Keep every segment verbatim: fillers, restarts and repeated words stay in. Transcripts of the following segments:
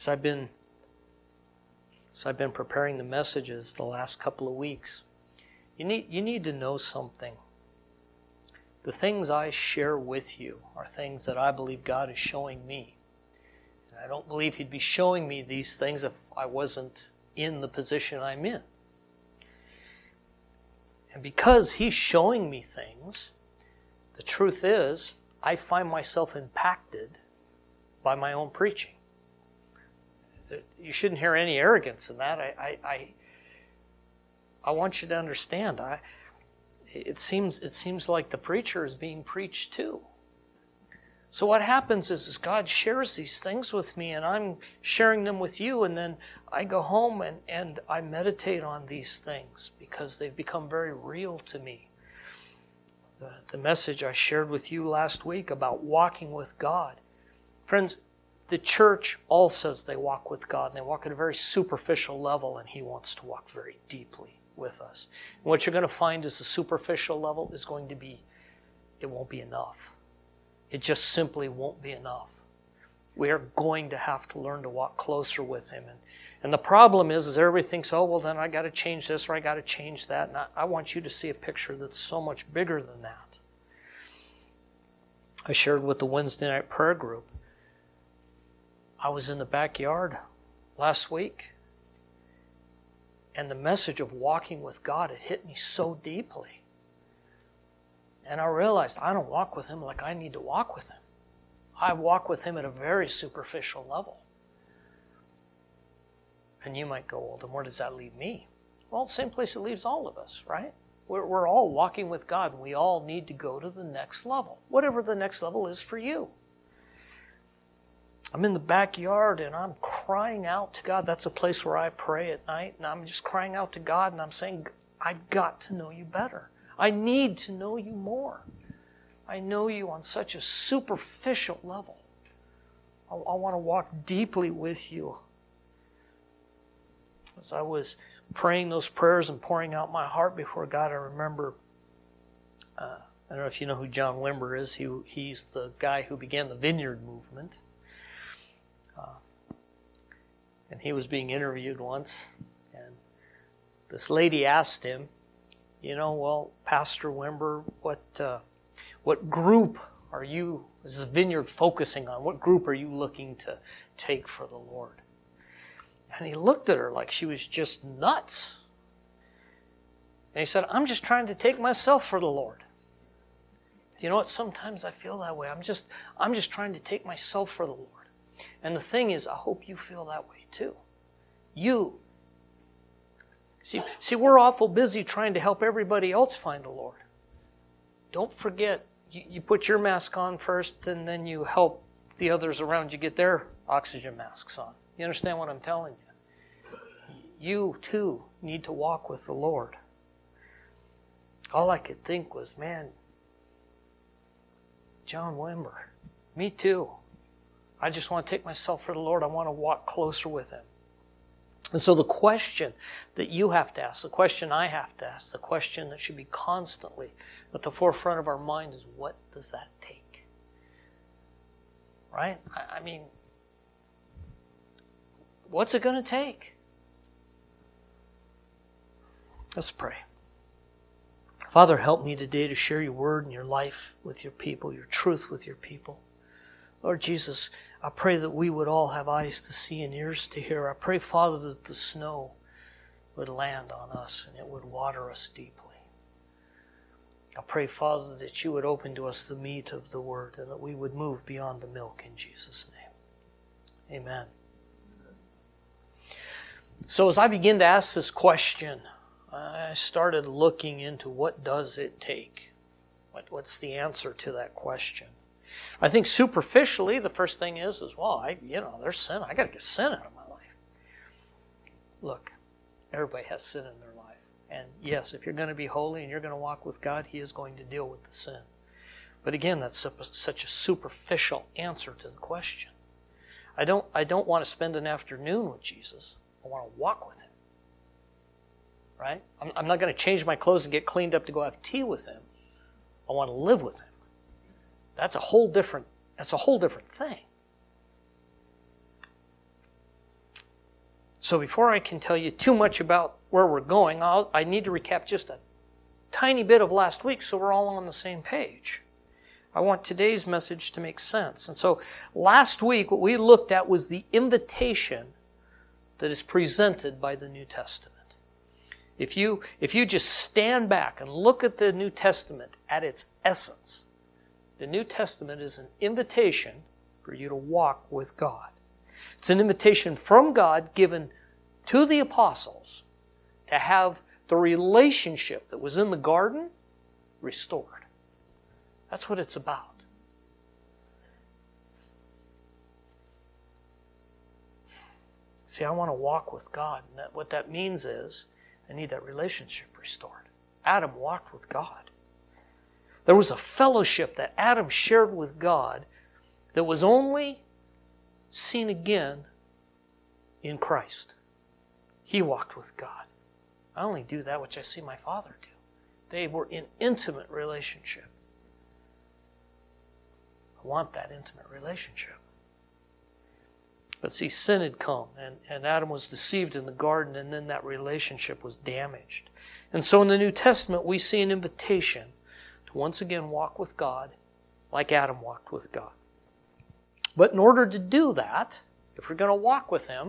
As I've been, as I've been preparing the messages the last couple of weeks, you need, you need to know something. The things I share with you are things that I believe God is showing me. And I don't believe He'd be showing me these things if I wasn't in the position I'm in. And because He's showing me things, the truth is, I find myself impacted by my own preaching. You shouldn't hear any arrogance in that. I, I, I, I want you to understand. I, it seems, it seems like the preacher is being preached to. So what happens is, is God shares these things with me, and I'm sharing them with you, and then I go home and, and I meditate on these things because they've become very real to me. The, the message I shared with you last week about walking with God. Friends, the church all says they walk with God, and they walk at a very superficial level, and He wants to walk very deeply with us. And what you're going to find is the superficial level is going to be, it won't be enough. It just simply won't be enough. We are going to have to learn to walk closer with Him. And, and the problem is, is everybody thinks, oh, well, then I got to change this or I got to change that. And I, I want you to see a picture that's so much bigger than that. I shared with the Wednesday night prayer group. I was in the backyard last week, and the message of walking with God, it hit me so deeply. And I realized I don't walk with Him like I need to walk with Him. I walk with Him at a very superficial level. And you might go, well, then where does that leave me? Well, same place it leaves all of us, right? We're, we're all walking with God, and we all need to go to the next level, whatever the next level is for you. I'm in the backyard and I'm crying out to God. That's a place where I pray at night, and I'm just crying out to God, and I'm saying, I've got to know You better. I need to know You more. I know You on such a superficial level. I, I want to walk deeply with You. As I was praying those prayers and pouring out my heart before God, I remember, uh, I don't know if you know who John Wimber is. He, he's the guy who began the Vineyard movement. Uh, and he was being interviewed once, and this lady asked him, you know, well, Pastor Wimber, what uh, what group are you, is the Vineyard focusing on? What group are you looking to take for the Lord? And he looked at her like she was just nuts. And he said, I'm just trying to take myself for the Lord. You know what? Sometimes I feel that way. I'm just, I'm just trying to take myself for the Lord. And the thing is, I hope you feel that way too. You. See, see, we're awful busy trying to help everybody else find the Lord. Don't forget, you, you put your mask on first, and then you help the others around you get their oxygen masks on. You understand what I'm telling you? You too need to walk with the Lord. All I could think was, man, John Wimber, me too. I just want to take myself for the Lord. I want to walk closer with Him. And so the question that you have to ask, the question I have to ask, the question that should be constantly at the forefront of our mind is, what does that take? Right? I, I mean, what's it going to take? Let's pray. Father, help me today to share Your word and Your life with Your people, Your truth with Your people. Lord Jesus, I pray that we would all have eyes to see and ears to hear. I pray, Father, that the snow would land on us and it would water us deeply. I pray, Father, that You would open to us the meat of the word and that we would move beyond the milk in Jesus' name. Amen. So as I begin to ask this question, I started looking into what does it take? What, what's the answer to that question? I think superficially, the first thing is, is well, I, you know, there's sin. I got to get sin out of my life. Look, everybody has sin in their life. And yes, if you're going to be holy and you're going to walk with God, He is going to deal with the sin. But again, that's such a superficial answer to the question. I don't, I don't want to spend an afternoon with Jesus. I want to walk with Him. Right? I'm, I'm not going to change my clothes and get cleaned up to go have tea with Him. I want to live with Him. That's a whole different, that's a whole different thing. So before I can tell you too much about where we're going, I'll, I need to recap just a tiny bit of last week so we're all on the same page. I want today's message to make sense. And so last week what we looked at was the invitation that is presented by the New Testament. If you, if you just stand back and look at the New Testament at its essence, the New Testament is an invitation for you to walk with God. It's an invitation from God given to the apostles to have the relationship that was in the garden restored. That's what it's about. See, I want to walk with God. And that, what that means is I need that relationship restored. Adam walked with God. There was a fellowship that Adam shared with God that was only seen again in Christ. He walked with God. I only do that which I see my Father do. They were in intimate relationship. I want that intimate relationship. But see, sin had come, and, and Adam was deceived in the garden, and then that relationship was damaged. And so in the New Testament, we see an invitation to once again walk with God like Adam walked with God. But in order to do that, if we're going to walk with Him,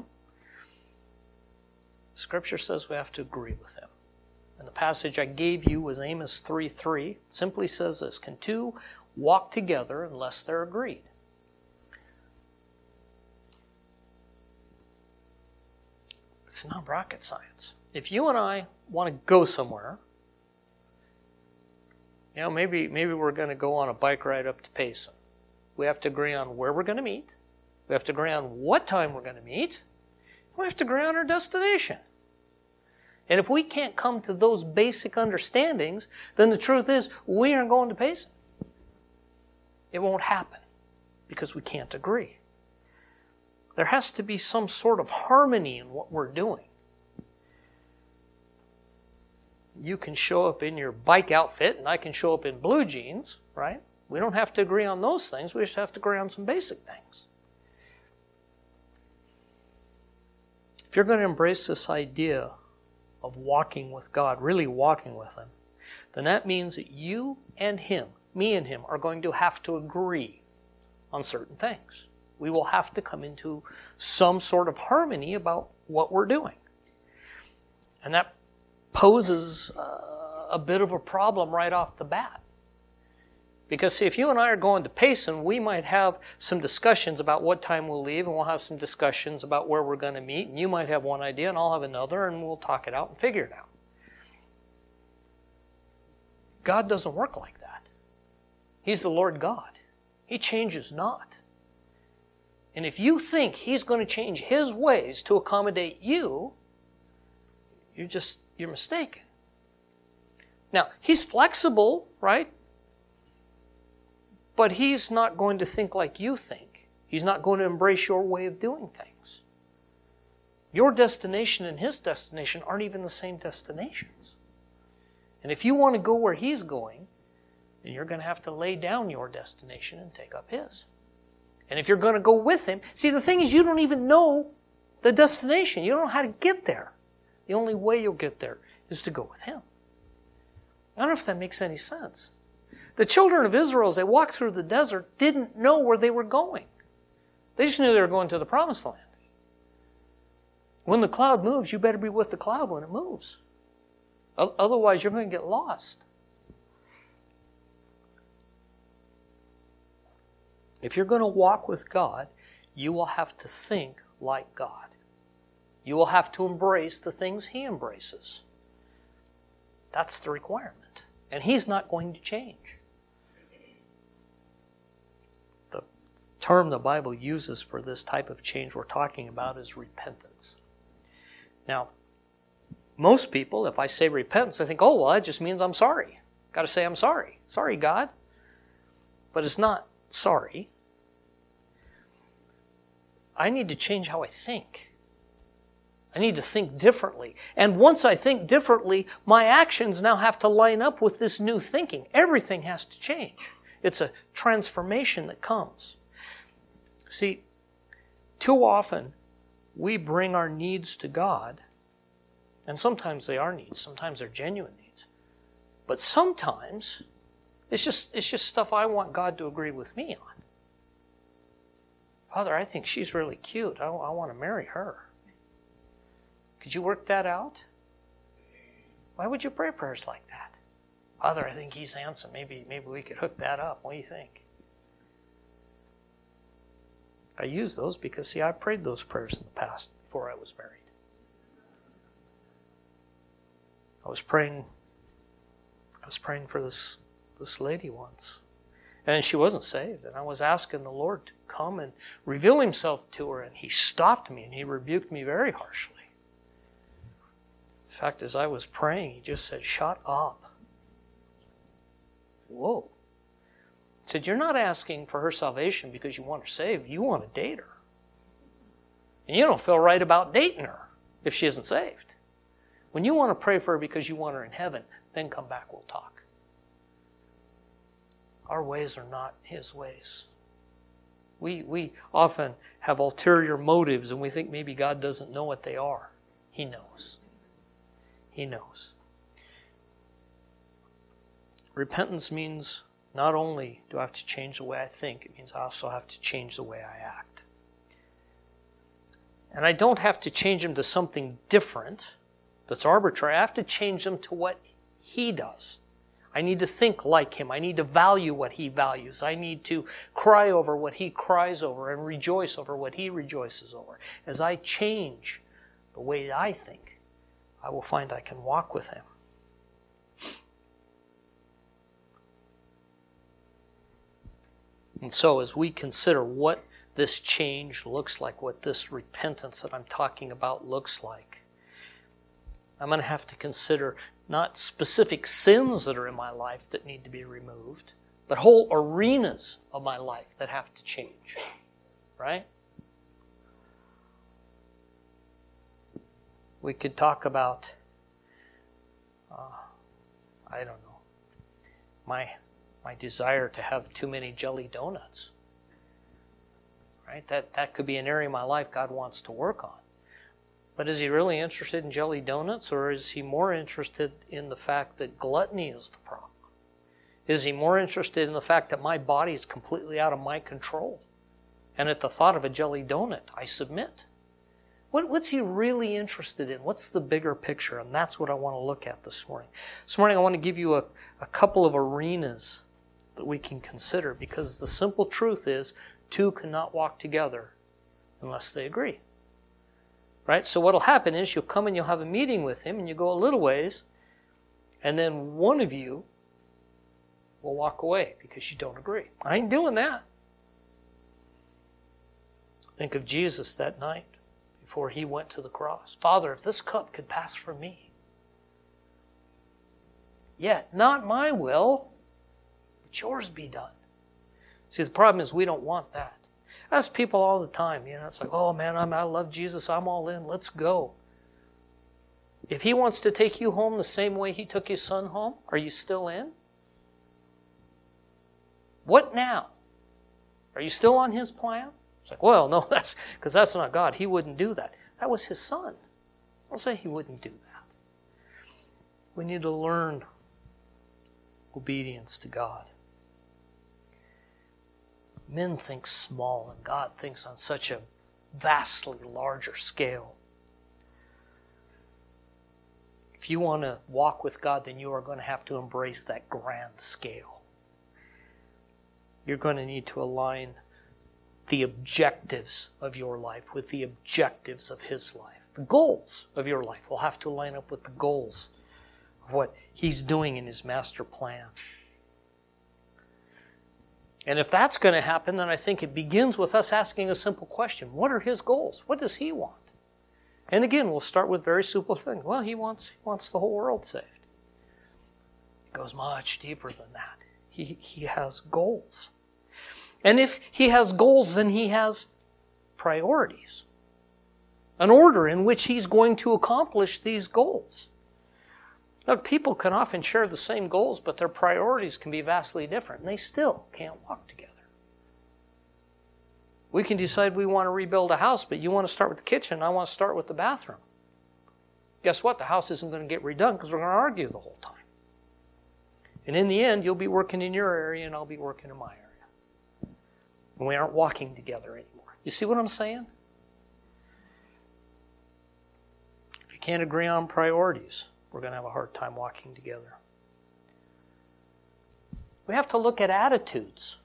Scripture says we have to agree with Him. And the passage I gave you was Amos three three. It simply says this: can two walk together unless they're agreed? It's not rocket science. If you and I want to go somewhere, you know, maybe maybe we're going to go on a bike ride up to Payson. We have to agree on where we're going to meet. We have to agree on what time we're going to meet. We have to agree on our destination. And if we can't come to those basic understandings, then the truth is we aren't going to Payson. It won't happen because we can't agree. There has to be some sort of harmony in what we're doing. You can show up in your bike outfit and I can show up in blue jeans, right? We don't have to agree on those things. We just have to agree on some basic things. If you're going to embrace this idea of walking with God, really walking with Him, then that means that you and Him, me and Him, are going to have to agree on certain things. We will have to come into some sort of harmony about what we're doing. And that poses uh, a bit of a problem right off the bat. Because see, if you and I are going to Payson, we might have some discussions about what time we'll leave, and we'll have some discussions about where we're going to meet, and you might have one idea, and I'll have another, and we'll talk it out and figure it out. God doesn't work like that. He's the Lord God. He changes not. And if you think He's going to change His ways to accommodate you, you're just, you're mistaken. Now, He's flexible, right? But He's not going to think like you think. He's not going to embrace your way of doing things. Your destination and His destination aren't even the same destinations. And if you want to go where He's going, then you're going to have to lay down your destination and take up His. And if you're going to go with Him, see, the thing is, you don't even know the destination. You don't know how to get there. The only way you'll get there is to go with Him. I don't know if that makes any sense. The children of Israel, as they walked through the desert, didn't know where they were going. They just knew they were going to the promised land. When the cloud moves, you better be with the cloud when it moves. Otherwise, you're going to get lost. If you're going to walk with God, you will have to think like God. You will have to embrace the things He embraces. That's the requirement. And He's not going to change. The term the Bible uses for this type of change we're talking about is repentance. Now, most people, if I say repentance, they think, oh, well, that just means I'm sorry. Got to say I'm sorry. Sorry, God. But it's not sorry. I need to change how I think. I need to think differently. And once I think differently, my actions now have to line up with this new thinking. Everything has to change. It's a transformation that comes. See, too often we bring our needs to God, and sometimes they are needs, sometimes they're genuine needs, but sometimes it's just it's just stuff I want God to agree with me on. Father, I think she's really cute. I, I want to marry her. Could you work that out? Why would you pray prayers like that? Father, I think he's handsome. Maybe, maybe we could hook that up. What do you think? I use those because, see, I prayed those prayers in the past before I was married. I was praying, I was praying for this, this lady once. And she wasn't saved. And I was asking the Lord to come and reveal himself to her. And he stopped me and he rebuked me very harshly. In fact, as I was praying, he just said, shut up. Whoa. He said, you're not asking for her salvation because you want her saved. You want to date her. And you don't feel right about dating her if she isn't saved. When you want to pray for her because you want her in heaven, then come back, we'll talk. Our ways are not his ways. We, we often have ulterior motives and we think maybe God doesn't know what they are. He knows. He knows. Repentance means not only do I have to change the way I think, it means I also have to change the way I act. And I don't have to change them to something different that's arbitrary. I have to change them to what he does. I need to think like him. I need to value what he values. I need to cry over what he cries over and rejoice over what he rejoices over. As I change the way I think, I will find I can walk with him. And so as we consider what this change looks like, what this repentance that I'm talking about looks like, I'm going to have to consider not specific sins that are in my life that need to be removed, but whole arenas of my life that have to change. Right? We could talk about, uh, I don't know, my my desire to have too many jelly donuts. Right? That that could be an area of my life God wants to work on. But is he really interested in jelly donuts, or is he more interested in the fact that gluttony is the problem? Is he more interested in the fact that my body is completely out of my control? And at the thought of a jelly donut, I submit. What, what's he really interested in? What's the bigger picture? And that's what I want to look at this morning. This morning I want to give you a, a couple of arenas that we can consider, because the simple truth is two cannot walk together unless they agree. Right? So what will happen is you'll come and you'll have a meeting with him and you go a little ways, and then one of you will walk away because you don't agree. I ain't doing that. Think of Jesus that night before he went to the cross. Father, if this cup could pass from me, yet not my will, but yours be done. See, the problem is we don't want that. I ask people all the time, you know, it's like, oh man, I'm, I love Jesus, I'm all in, let's go. If he wants to take you home the same way he took his son home, are you still in? What now? Are you still on his plan? It's like, well, no, that's because that's not God. He wouldn't do that. That was his son. I'll say he wouldn't do that. We need to learn obedience to God. Men think small, and God thinks on such a vastly larger scale. If you want to walk with God, then you are going to have to embrace that grand scale. You're going to need to align the objectives of your life with the objectives of his life. The goals of your life will have to line up with the goals of what he's doing in his master plan. And if that's going to happen, then I think it begins with us asking a simple question. What are his goals? What does he want? And again, we'll start with very simple things. Well, he wants, he wants the whole world saved. It goes much deeper than that. He, he has goals. And if he has goals, then he has priorities. An order in which he's going to accomplish these goals. Look, people can often share the same goals, but their priorities can be vastly different, and they still can't walk together. We can decide we want to rebuild a house, but you want to start with the kitchen, I want to start with the bathroom. Guess what? The house isn't going to get redone because we're going to argue the whole time. And in the end, you'll be working in your area and I'll be working in my area. And we aren't walking together anymore. You see what I'm saying? If you can't agree on priorities, we're going to have a hard time walking together. We have to look at attitudes.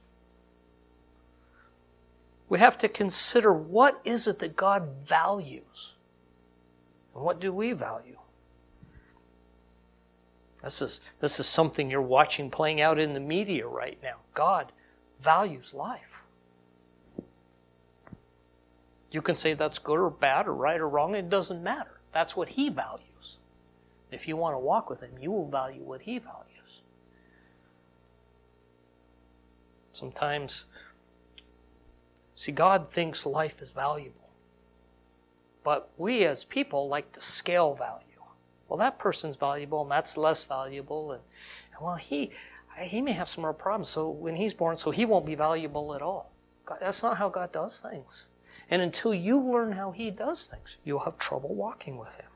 We have to consider what is it that God values and what do we value. This is, this is something you're watching playing out in the media right now. God values life. You can say that's good or bad or right or wrong. It doesn't matter. That's what He values. If you want to walk with Him, you will value what He values. Sometimes, see, God thinks life is valuable. But we as people like to scale value. Well, that person's valuable and that's less valuable. And, and well, he he may have some more problems. So when he's born, so he won't be valuable at all. God, that's not how God does things. And until you learn how He does things, you'll have trouble walking with Him.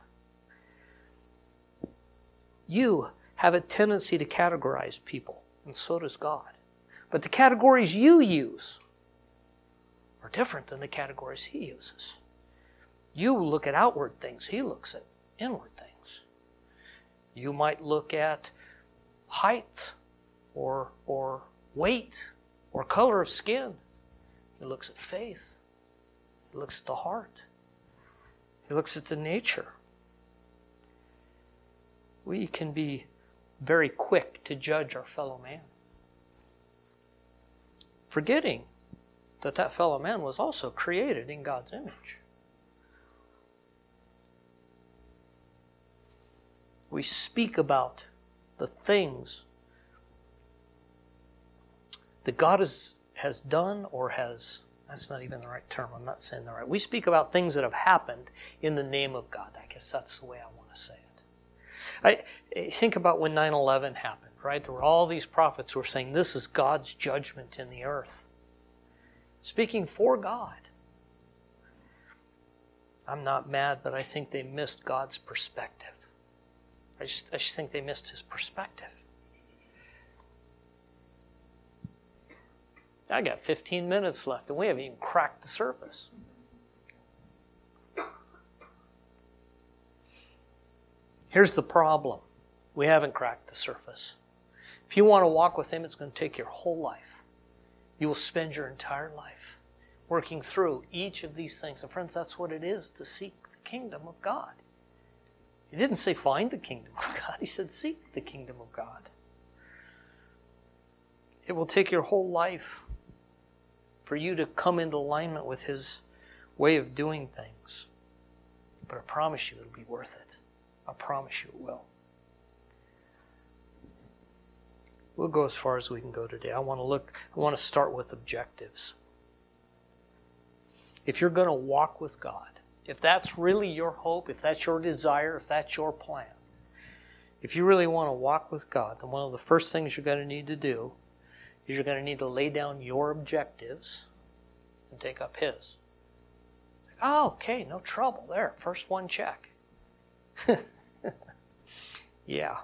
You have a tendency to categorize people, and so does God. But the categories you use are different than the categories He uses. You look at outward things. He looks at inward things. You might look at height or, or weight or color of skin. He looks at faith. He looks at the heart. He looks at the nature. We can be very quick to judge our fellow man, forgetting that that fellow man was also created in God's image. We speak about the things that God has, has done or has, that's not even the right term, I'm not saying the right. We speak about things that have happened in the name of God. I guess that's the way I want to say it. I think about when nine eleven happened, right? There were all these prophets who were saying this is God's judgment in the earth. Speaking for God. I'm not mad, but I think they missed God's perspective. I just, I just think they missed His perspective. I got fifteen minutes left and we haven't even cracked the surface. Here's the problem. We haven't cracked the surface. If you want to walk with Him, it's going to take your whole life. You will spend your entire life working through each of these things. And friends, that's what it is to seek the kingdom of God. He didn't say find the kingdom of God. He said seek the kingdom of God. It will take your whole life for you to come into alignment with His way of doing things. But I promise you it'll be worth it. I promise you it will. We'll go as far as we can go today. I want to look, I want to start with objectives. If you're going to walk with God, if that's really your hope, if that's your desire, if that's your plan, if you really want to walk with God, then one of the first things you're going to need to do is you're going to need to lay down your objectives and take up His. Oh, okay, no trouble there. First one check. Yeah.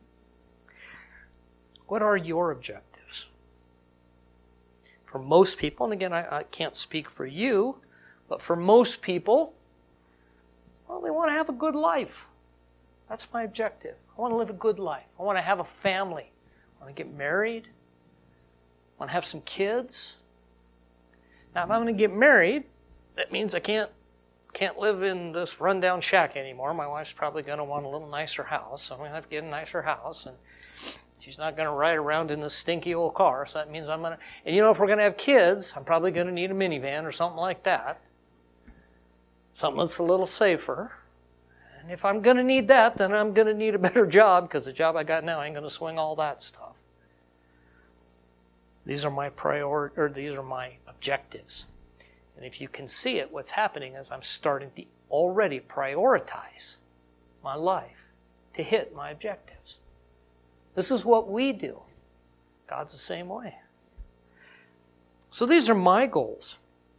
What are your objectives? For most people, and again, I, I can't speak for you, but for most people, well, they want to have a good life. That's my objective. I want to live a good life. I want to have a family. I want to get married. I want to have some kids. Now, if I'm going to get married, that means I can't can't live in this rundown shack anymore. My wife's probably going to want a little nicer house, so I'm going to have to get a nicer house. And she's not going to ride around in this stinky old car, so that means I'm going to... And you know, if we're going to have kids, I'm probably going to need a minivan or something like that. Something that's a little safer. And if I'm going to need that, then I'm going to need a better job, because the job I got now ain't going to swing all that stuff. These are my prior, or these are my objectives. And if you can see it, what's happening is I'm starting to already prioritize my life to hit my objectives. This is what we do. God's the same way. So these are my goals.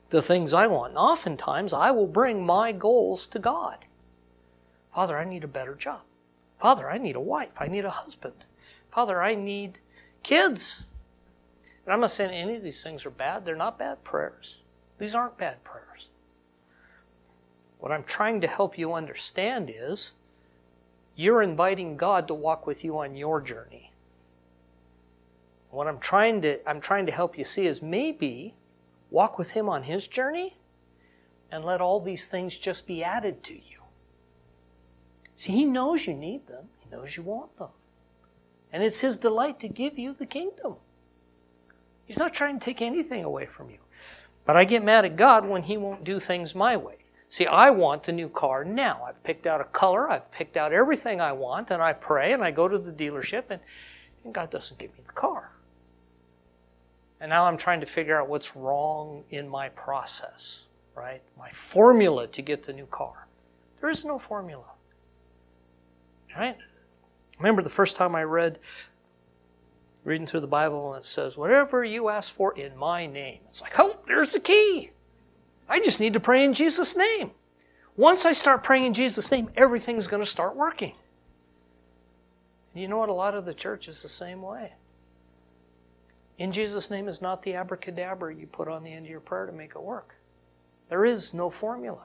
the things I want. And oftentimes, I will bring my goals to God. Father, I need a better job. Father, I need a wife. I need a husband. Father, I need kids. And I'm not saying any of these things are bad. They're not bad prayers. These aren't bad prayers. What I'm trying to help you understand is you're inviting God to walk with you on your journey. What I'm trying to I'm trying to help you see is maybe walk with Him on His journey and let all these things just be added to you. See, He knows you need them. He knows you want them. And it's His delight to give you the kingdom. He's not trying to take anything away from you. But I get mad at God when He won't do things my way. See, I want the new car now. I've picked out a color. I've picked out everything I want. And I pray and I go to the dealership and, and God doesn't give me the car. And now I'm trying to figure out what's wrong in my process, right? My formula to get the new car. There is no formula. Right? Remember the first time I read, reading through the Bible, and it says, whatever you ask for in my name. It's like, oh, there's the key. I just need to pray in Jesus' name. Once I start praying in Jesus' name, everything's going to start working. And you know what? A lot of the church is the same way. In Jesus' name is not the abracadabra you put on the end of your prayer to make it work. There is no formula.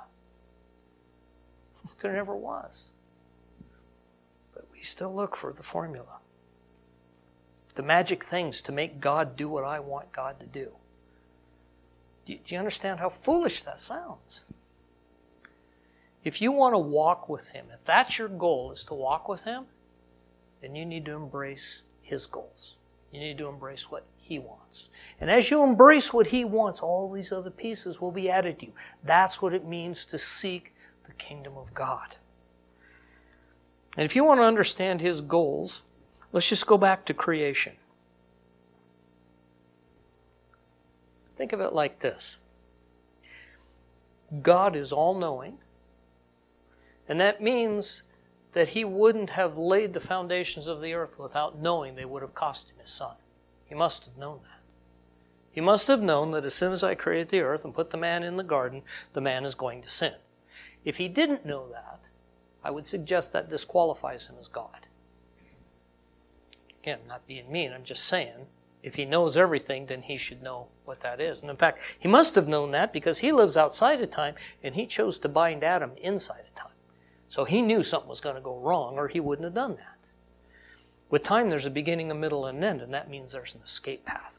There never was. But we still look for the formula. The magic things to make God do what I want God to do. Do you understand how foolish that sounds? If you want to walk with Him, if that's your goal, is to walk with Him, then you need to embrace His goals. You need to embrace what He wants. And as you embrace what He wants, all these other pieces will be added to you. That's what it means to seek the kingdom of God. And if you want to understand His goals, let's just go back to creation. Think of it like this. God is all-knowing, and that means that He wouldn't have laid the foundations of the earth without knowing they would have cost Him His Son. He must have known that. He must have known that as soon as I created the earth and put the man in the garden, the man is going to sin. If He didn't know that, I would suggest that disqualifies Him as God. Again, not being mean, I'm just saying, if He knows everything, then He should know what that is. And in fact, He must have known that because He lives outside of time and He chose to bind Adam inside of time. So He knew something was going to go wrong or He wouldn't have done that. With time, there's a beginning, a middle, and an end, and that means there's an escape path.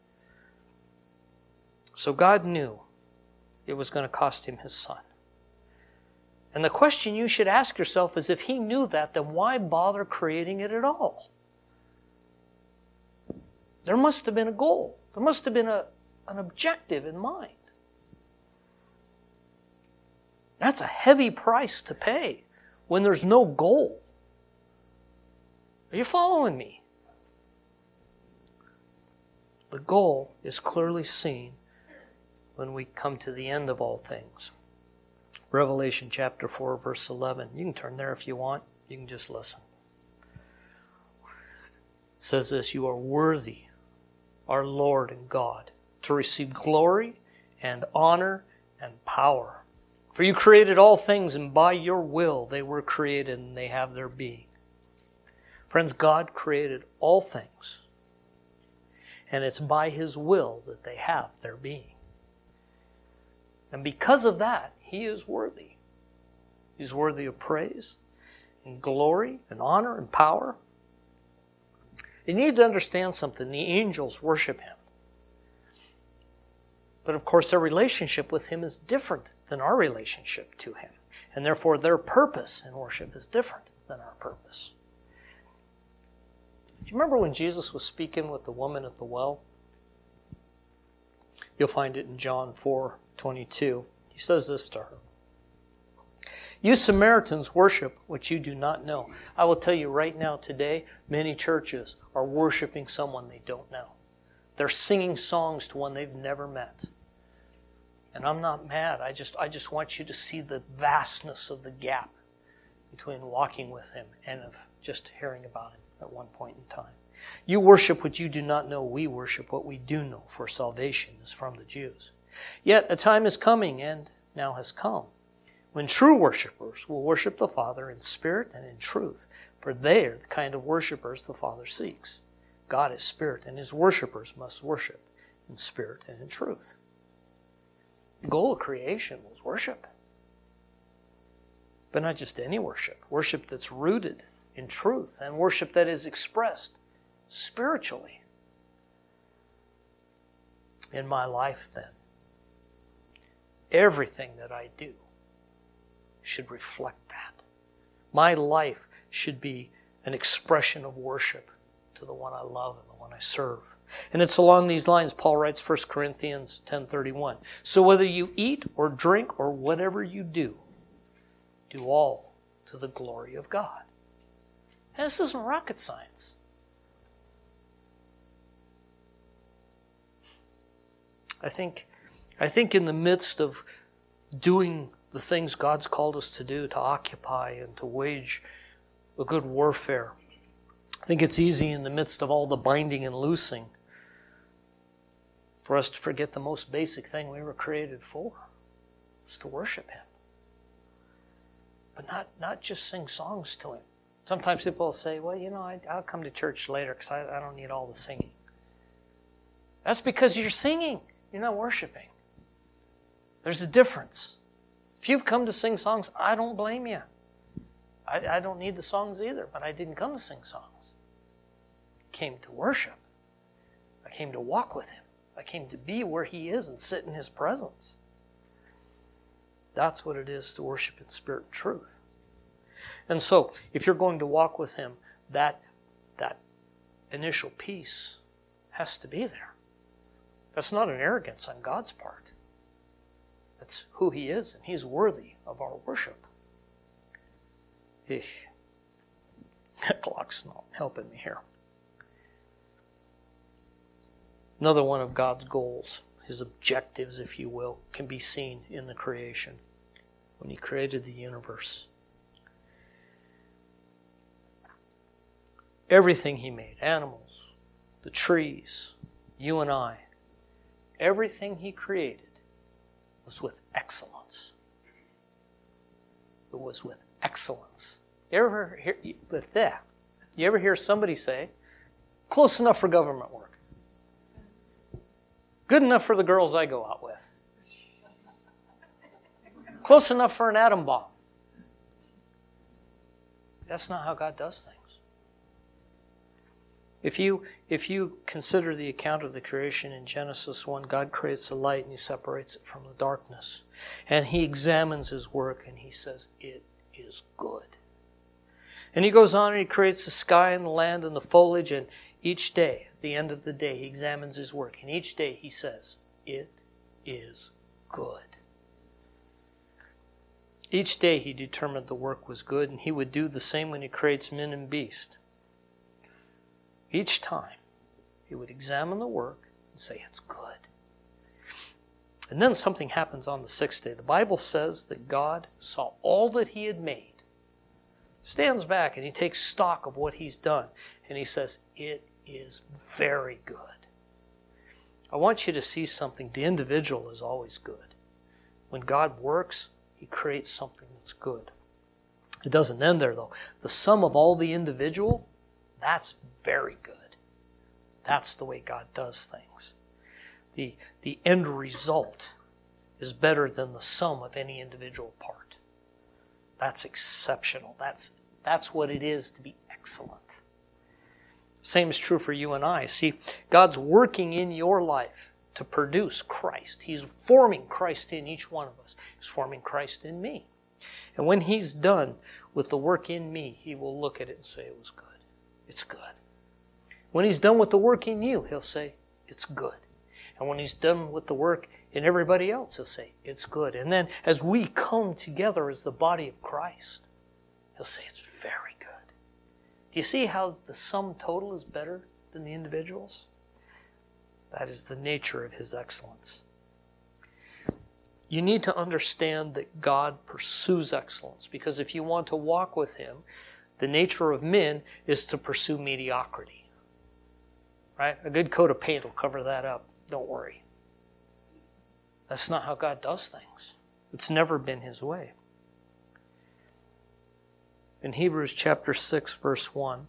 So God knew it was going to cost Him His Son. And the question you should ask yourself is, if He knew that, then why bother creating it at all? There must have been a goal. There must have been a, an objective in mind. That's a heavy price to pay when there's no goal. Are you following me? The goal is clearly seen when we come to the end of all things. Revelation chapter four, verse eleven. You can turn there if you want. You can just listen. It says this, you are worthy, our Lord and God, to receive glory and honor and power. For you created all things, and by your will they were created and they have their being. Friends, God created all things, and it's by His will that they have their being. And because of that, He is worthy. He's worthy of praise and glory and honor and power. You need to understand something. The angels worship Him. But of course, their relationship with Him is different than our relationship to Him. And therefore, their purpose in worship is different than our purpose. Do you remember when Jesus was speaking with the woman at the well? You'll find it in John four twenty-two. He says this to her. You Samaritans worship what you do not know. I will tell you right now today, many churches are worshiping someone they don't know. They're singing songs to one they've never met. And I'm not mad. I just, I just want you to see the vastness of the gap between walking with Him and of just hearing about Him at one point in time. You worship what you do not know. We worship what we do know, for salvation is from the Jews. Yet a time is coming, and now has come, when true worshipers will worship the Father in spirit and in truth, for they are the kind of worshipers the Father seeks. God is spirit, and his worshipers must worship in spirit and in truth. The goal of creation was worship. But not just any worship. Worship that's rooted in truth, and worship that is expressed spiritually. In my life, then, everything that I do should reflect that. My life should be an expression of worship to the one I love and the one I serve. And it's along these lines Paul writes First Corinthians ten thirty-one. So whether you eat or drink or whatever you do, do all to the glory of God. And this isn't rocket science. I think, I think in the midst of doing the things God's called us to do, to occupy and to wage a good warfare, I think it's easy in the midst of all the binding and loosing for us to forget the most basic thing we were created for. It's to worship him. But not, not just sing songs to him. Sometimes people will say, well, you know, I, I'll come to church later because I, I don't need all the singing. That's because you're singing. You're not worshiping. There's a difference. If you've come to sing songs, I don't blame you. I, I don't need the songs either, but I didn't come to sing songs. I came to worship. I came to walk with him. I came to be where he is and sit in his presence. That's what it is to worship in spirit and truth. And so, if you're going to walk with him, that, that initial piece has to be there. That's not an arrogance on God's part. That's who he is, and he's worthy of our worship. Eesh. That clock's not helping me here. Another one of God's goals, his objectives, if you will, can be seen in the creation when he created the universe. Everything he made, animals, the trees, you and I, everything he created was with excellence. It was with excellence. You ever hear, with that, you ever hear somebody say, close enough for government work? Good enough for the girls I go out with. Close enough for an atom bomb. That's not how God does things. If you, if you consider the account of the creation in Genesis one, God creates the light and he separates it from the darkness. And he examines his work and he says, it is good. And he goes on and he creates the sky and the land and the foliage, and each day, at the end of the day, he examines his work. And each day he says, it is good. Each day he determined the work was good, and he would do the same when he creates men and beast. Each time, he would examine the work and say, it's good. And then something happens on the sixth day. The Bible says that God saw all that he had made, stands back and he takes stock of what he's done, and he says, it is very good. I want you to see something. The individual is always good. When God works, he creates something that's good. It doesn't end there, though. The sum of all the individual, that's very good. That's the way God does things. The, the end result is better than the sum of any individual part. That's exceptional. That's, that's what it is to be excellent. Same is true for you and I. See, God's working in your life to produce Christ. He's forming Christ in each one of us. He's forming Christ in me. And when he's done with the work in me, he will look at it and say, it was good. It's good. When he's done with the work in you, he'll say, it's good. And when he's done with the work in everybody else, he'll say, it's good. And then as we come together as the body of Christ, he'll say, it's very good. Do you see how the sum total is better than the individuals? That is the nature of his excellence. You need to understand that God pursues excellence, because if you want to walk with him, the nature of men is to pursue mediocrity. Right? A good coat of paint will cover that up. Don't worry. That's not how God does things. It's never been His way. In Hebrews chapter six, verse one,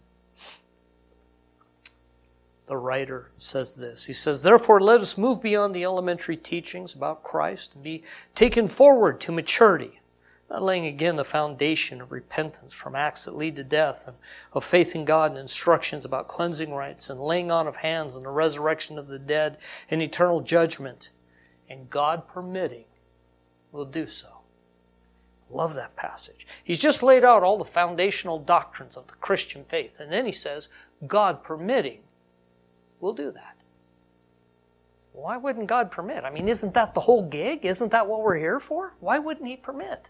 the writer says this. He says, "Therefore let us move beyond the elementary teachings about Christ and be taken forward to maturity, not laying again the foundation of repentance from acts that lead to death, and of faith in God and instructions about cleansing rites and laying on of hands and the resurrection of the dead and eternal judgment. And God permitting, will do so." Love that passage. He's just laid out all the foundational doctrines of the Christian faith. And then he says, God permitting, we'll do that. Why wouldn't God permit? I mean, isn't that the whole gig? Isn't that what we're here for? Why wouldn't He permit?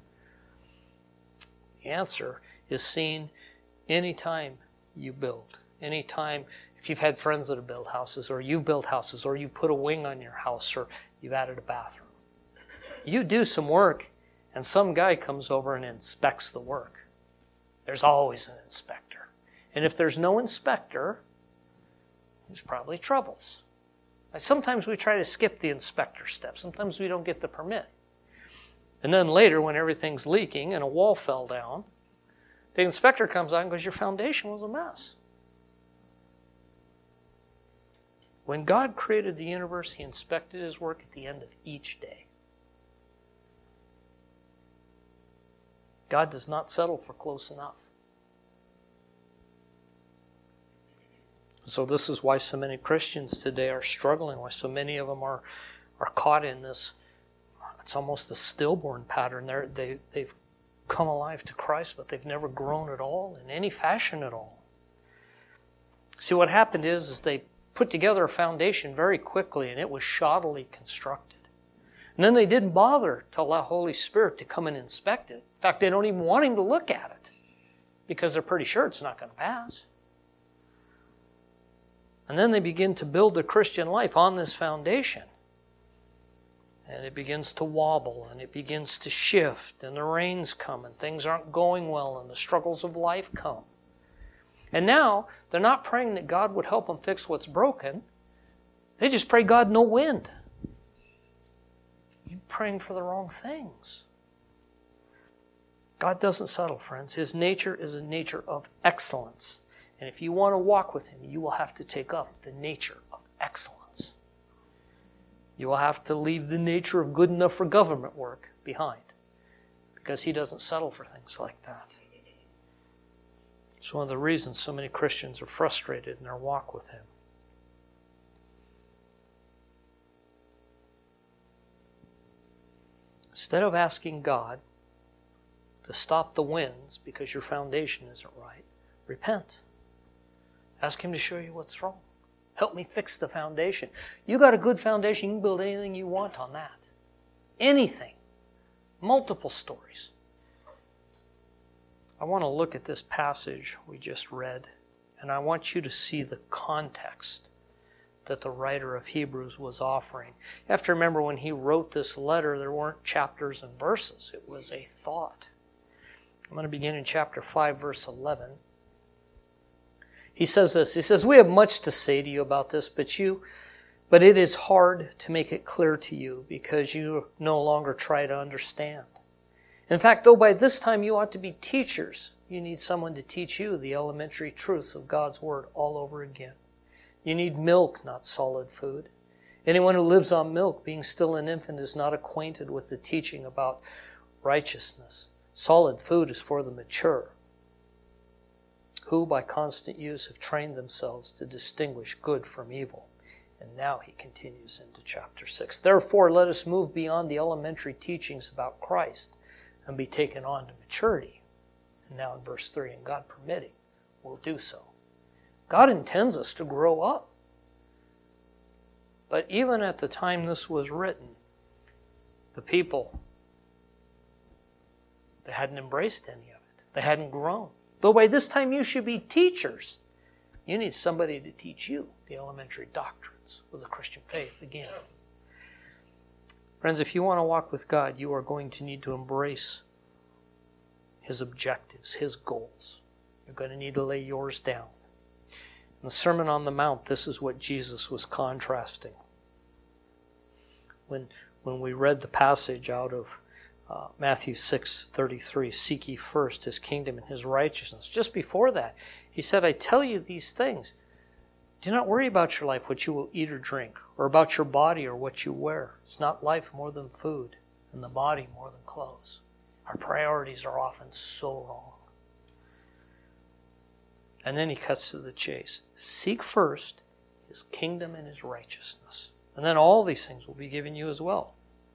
The answer is seen anytime you build. Anytime, if you've had friends that have built houses, or you've built houses, or you put a wing on your house, or you've added a bathroom. You do some work, and some guy comes over and inspects the work. There's always an inspector. And if there's no inspector, there's probably troubles. Sometimes we try to skip the inspector step. Sometimes we don't get the permit. And then later, when everything's leaking and a wall fell down, the inspector comes out and goes, your foundation was a mess. When God created the universe, He inspected His work at the end of each day. God does not settle for close enough. So this is why so many Christians today are struggling, why so many of them are, are caught in this, it's almost a stillborn pattern. They're, they, they've come alive to Christ, but they've never grown at all, in any fashion at all. See, what happened is, is they put together a foundation very quickly, and it was shoddily constructed. And then they didn't bother to allow Holy Spirit to come and inspect it. In fact, they don't even want Him to look at it, because they're pretty sure it's not going to pass. And then they begin to build their Christian life on this foundation. And it begins to wobble, and it begins to shift, and the rains come, and things aren't going well, and the struggles of life come. And now, they're not praying that God would help them fix what's broken. They just pray, God, no wind. You're praying for the wrong things. God doesn't settle, friends. His nature is a nature of excellence. And if you want to walk with Him, you will have to take up the nature of excellence. You will have to leave the nature of good enough for government work behind, because He doesn't settle for things like that. It's one of the reasons so many Christians are frustrated in their walk with Him. Instead of asking God to stop the winds because your foundation isn't right, repent. Ask Him to show you what's wrong. Help me fix the foundation. You got a good foundation, you can build anything you want on that. Anything. Multiple stories. I want to look at this passage we just read, and I want you to see the context that the writer of Hebrews was offering. You have to remember, when he wrote this letter, there weren't chapters and verses. It was a thought. I'm going to begin in chapter five, verse eleven. He says this, he says, "We have much to say to you about this, but you, but it is hard to make it clear to you because you no longer try to understand. In fact, though by this time you ought to be teachers, you need someone to teach you the elementary truths of God's Word all over again. You need milk, not solid food. Anyone who lives on milk, being still an infant, is not acquainted with the teaching about righteousness. Solid food is for the mature, who by constant use have trained themselves to distinguish good from evil." And now he continues into chapter six. "Therefore, let us move beyond the elementary teachings about Christ and be taken on to maturity." And now in verse three, "And God permitting, we'll do so." God intends us to grow up. But even at the time this was written, the people, they hadn't embraced any of it. They hadn't grown. Though by this time you should be teachers, you need somebody to teach you the elementary doctrines of the Christian faith again. Friends, if you want to walk with God, you are going to need to embrace His objectives, His goals. You're going to need to lay yours down. In the Sermon on the Mount, this is what Jesus was contrasting. When, when we read the passage out of uh, Matthew six thirty-three, seek ye first his kingdom and his righteousness. Just before that, he said, I tell you these things. Do not worry about your life, what you will eat or drink, or about your body or what you wear. It's not life more than food, and the body more than clothes. Our priorities are often so wrong. And then he cuts to the chase. Seek first his kingdom and his righteousness. And then all these things will be given you as well.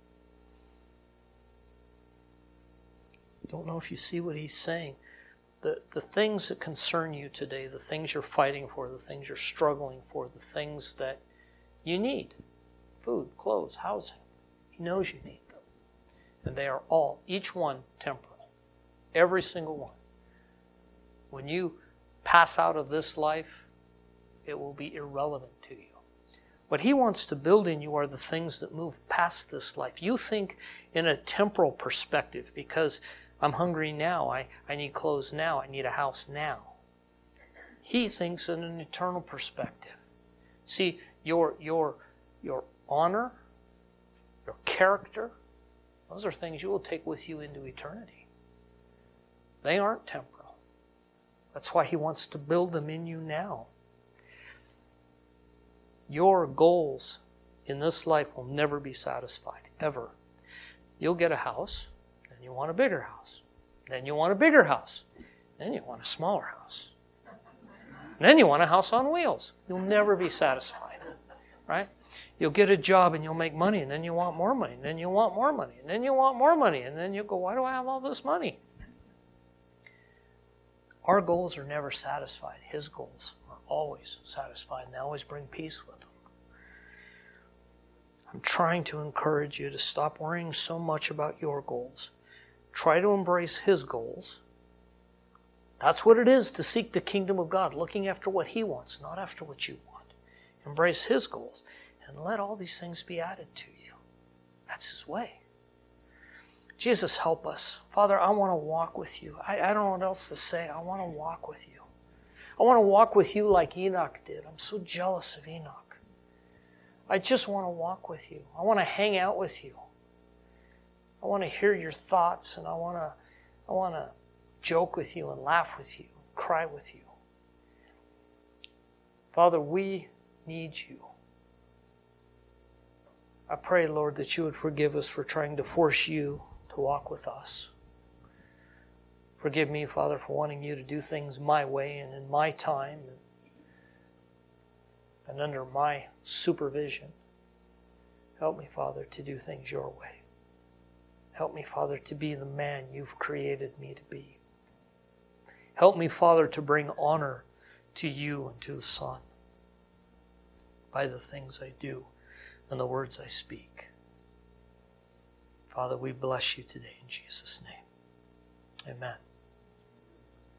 Don't know if you see what he's saying. The, the things that concern you today, the things you're fighting for, the things you're struggling for, the things that you need. Food, clothes, housing. He knows you need them. And they are all, each one, temporal. Every single one. When you pass out of this life, it will be irrelevant to you. What he wants to build in you are the things that move past this life. You think in a temporal perspective because I'm hungry now, I, I need clothes now, I need a house now. He thinks in an eternal perspective. See, your, your, your honor, your character, those are things you will take with you into eternity. They aren't temporal. That's why he wants to build them in you now. Your goals in this life will never be satisfied, ever. You'll get a house, then you want a bigger house. Then you want a bigger house. Then you want a smaller house. Then you want a house on wheels. You'll never be satisfied, right? You'll get a job and you'll make money, and then you want more money, and then you want more money, and then you want more money, and then you go, why do I have all this money? Our goals are never satisfied. His goals are always satisfied, and they always bring peace with them. I'm trying to encourage you to stop worrying so much about your goals. Try to embrace his goals. That's what it is to seek the kingdom of God, looking after what he wants, not after what you want. Embrace his goals, and let all these things be added to you. That's his way. Jesus, help us. Father, I want to walk with you. I, I don't know what else to say. I want to walk with you. I want to walk with you like Enoch did. I'm so jealous of Enoch. I just want to walk with you. I want to hang out with you. I want to hear your thoughts, and I want to, I want to joke with you and laugh with you, and cry with you. Father, we need you. I pray, Lord, that you would forgive us for trying to force you to walk with us. Forgive me, Father, for wanting you to do things my way and in my time and, and under my supervision. Help me, Father, to do things your way. Help me, Father, to be the man you've created me to be. Help me, Father, to bring honor to you and to the Son by the things I do and the words I speak. Father, we bless you today in Jesus' name. Amen.